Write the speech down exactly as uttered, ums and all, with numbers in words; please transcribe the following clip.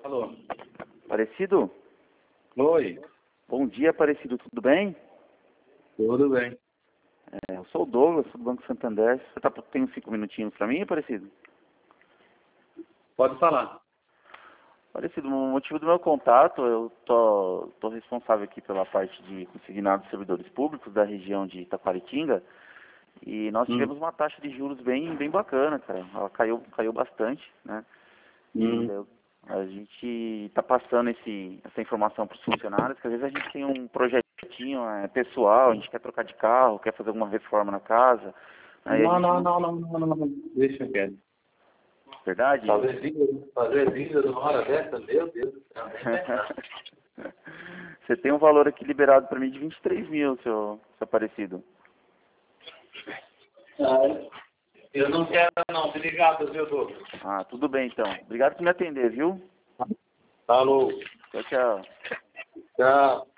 Alô. Aparecido? Oi. Bom dia, Aparecido. Tudo bem? Tudo bem. É, eu sou o Douglas, do Banco Santander. Você tá, tem uns cinco minutinhos para mim, Aparecido? Pode falar. Aparecido, o motivo do meu contato, eu tô, tô responsável aqui pela parte de consignados servidores públicos da região de Itaquaritinga. E nós Hum. tivemos uma taxa de juros bem, bem bacana, cara. Ela caiu, caiu bastante, né? Hum. E eu- a gente está passando esse, essa informação para os funcionários, que às vezes a gente tem um projetinho é, pessoal, a gente quer trocar de carro, quer fazer alguma reforma na casa. Aí a Não, gente não, não... não, não, não, não, não. Deixa quieto. Verdade? Fazer vídeo, fazer vídeo numa hora dessa, meu Deus do céu. Você tem um valor aqui liberado para mim de vinte e três mil, seu, seu Aparecido. Ah, eu não quero não, obrigado, viu, Douglas? Ah, tudo bem então. Obrigado por me atender, viu? Falou. Tchau, tchau. Tchau.